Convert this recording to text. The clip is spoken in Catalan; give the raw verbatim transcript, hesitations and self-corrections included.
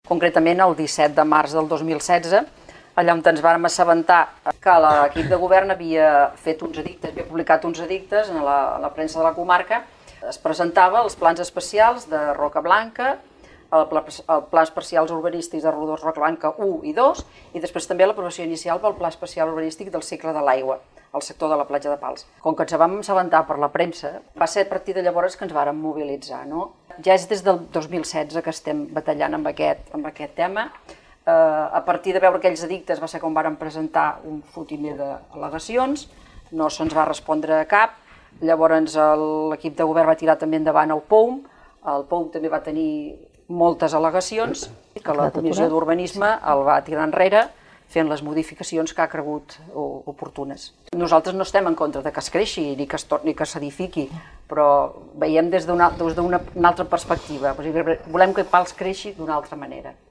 concretament el disset de març del dos mil setze, allà on ens vàrem assabentar que l'equip de govern havia fet uns edictes, havia publicat uns edictes en la, en la premsa de la comarca. Es presentava els plans especials de Roca Blanca, el pla, el pla especials urbanístics de Rodors Roca Blanca u i dos, i després també l'aprovació inicial pel pla especial urbanístic del cicle de l'aigua, al sector de la platja de Pals. Com que ens vam assabentar per la premsa, va ser a partir de llavors que ens vàrem mobilitzar, no? Ja és des del dos mil setze que estem batallant amb aquest, amb aquest tema. Uh, a partir de veure aquells edictes va ser com vàrem presentar un fotimer d'al·legacions, no se'ns va respondre a cap. Llavors l'equip de govern va tirar també endavant el P O U M, el P O U M també va tenir moltes al·legacions, que la Comissió d'Urbanisme el va tirar enrere fent les modificacions que ha cregut oportunes. Nosaltres no estem en contra de que es creixi ni que es torni, que s'edifiqui, però veiem des d'una altra perspectiva. Volem que Pals creixi d'una altra manera.